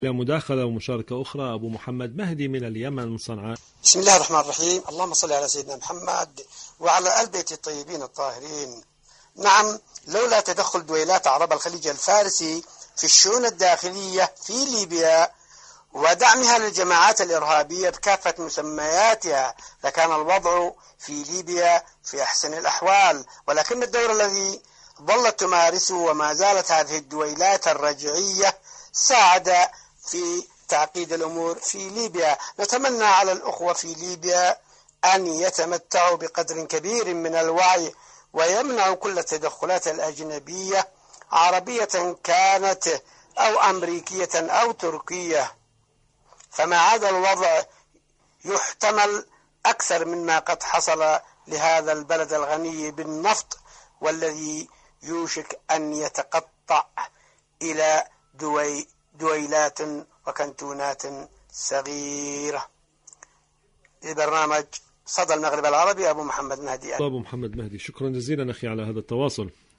مداخلة ومشاركة أخرى. أبو محمد مهدي من اليمن صنعاء. بسم الله الرحمن الرحيم. اللهم صل على سيدنا محمد وعلى آل بيته الطيبين الطاهرين. نعم، لولا تدخل دويلات عرب الخليج الفارسي في الشؤون الداخلية في ليبيا ودعمها للجماعات الإرهابية بكافة مسمياتها لكان الوضع في ليبيا في أحسن الأحوال، ولكن الدور الذي ظلت تمارسه وما زالت هذه الدويلات الرجعية ساعد في تعقيد الأمور في ليبيا. نتمنى على الأخوة في ليبيا أن يتمتعوا بقدر كبير من الوعي ويمنعوا كل التدخلات الأجنبية عربية كانت أو أمريكية أو تركية، فما عاد الوضع يحتمل أكثر مما قد حصل لهذا البلد الغني بالنفط والذي يوشك أن يتقطع إلى دويلات وكنتونات صغيرة. لبرنامج صدى المغرب العربي، أبو محمد مهدي. أبو محمد مهدي، شكرا جزيلا أخي على هذا التواصل.